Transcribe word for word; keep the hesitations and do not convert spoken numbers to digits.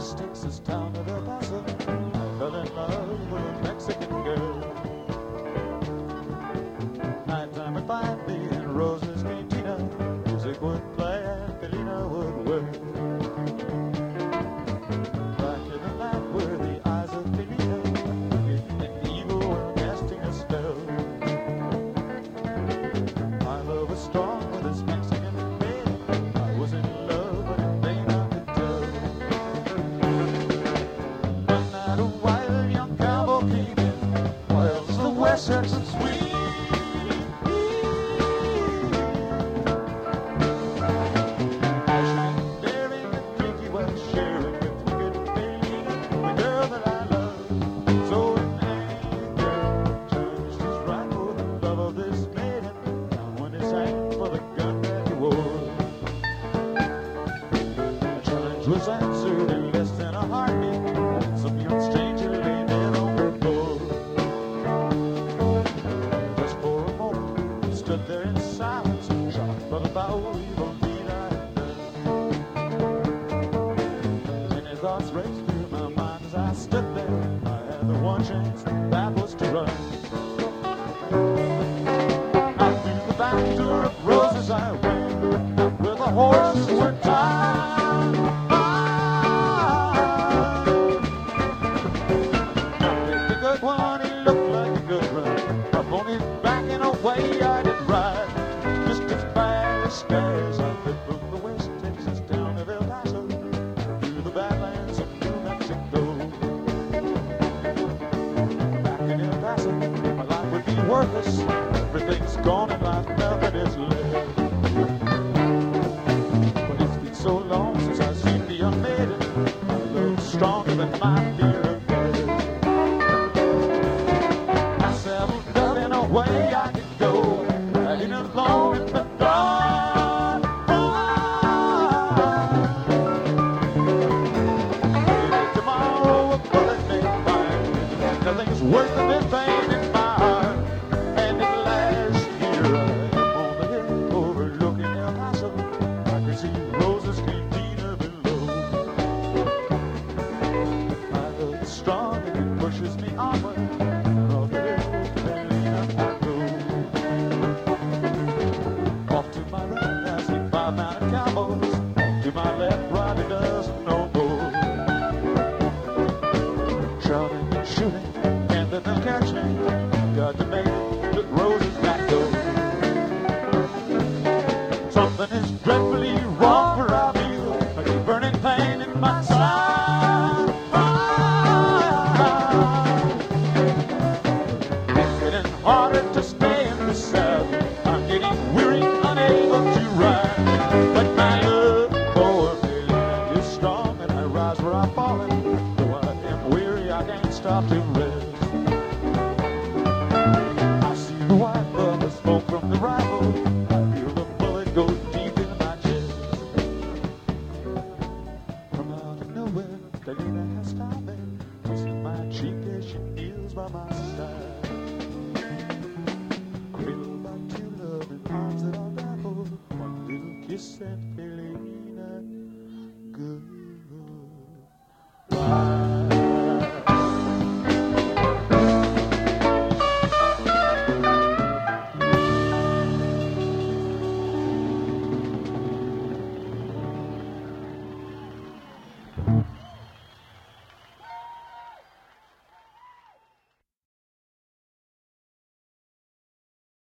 Roses, Texas town of El Paso, I fell in love with a Mexican girl. Nighttime would find me in Roses Cantina, music would play and Felina would work. Back in the night were the eyes of Felina, and evil were casting a spell. My love was strong with this Mexican maid, I was in love but in vain I could tell. One night a wild young cowboy came in, whilst the West Texas sweet. Was answered in less than a heartbeat. Some young stranger lay dead on the floor. Just for a moment, he stood there in silence, shocked by the foul evil deed I had done. Many thoughts raced through my mind as I stood there. I had the one chance, that was to run. Out through the back door of Roses I went, out where the horses were tied. One, he looked like a good run. Up on his back in a way I did ride, just as bad as skies I could from the West Texas town of El Paso through the badlands of New Mexico. Back in El Paso, my life would be worthless. Everything's gone in life, nothing is left. But it's been so long since I've seen the young maiden. My love's stronger than my fear of death. Way I could go, riding alone in the dark. Maybe tomorrow a bullet may find nothing's worth of this pain in my heart. And at last here I am on the hill overlooking El Paso. I can see Roses Cantina below. My love is strong and it pushes me onward. To my left, right, he doesn't know more. Shouting and shooting, and then they'll catch me. Got to make it to Roses back door. Something is dreadfully wrong, for I feel like a burning pain in my side. It's getting harder to stay in the saddle. I'm getting weary, unable to ride. But my love for Felina is strong, and I rise where I've fallen. Though I am weary, I can't stop to rest. I see the white bub, the smoke from the rifle. I feel the bullet go deep in my chest. From out of nowhere, Felina has stopped me, kissing my cheek as she kneels by my side. Cradled by two loving arms that are baffled, one little kiss and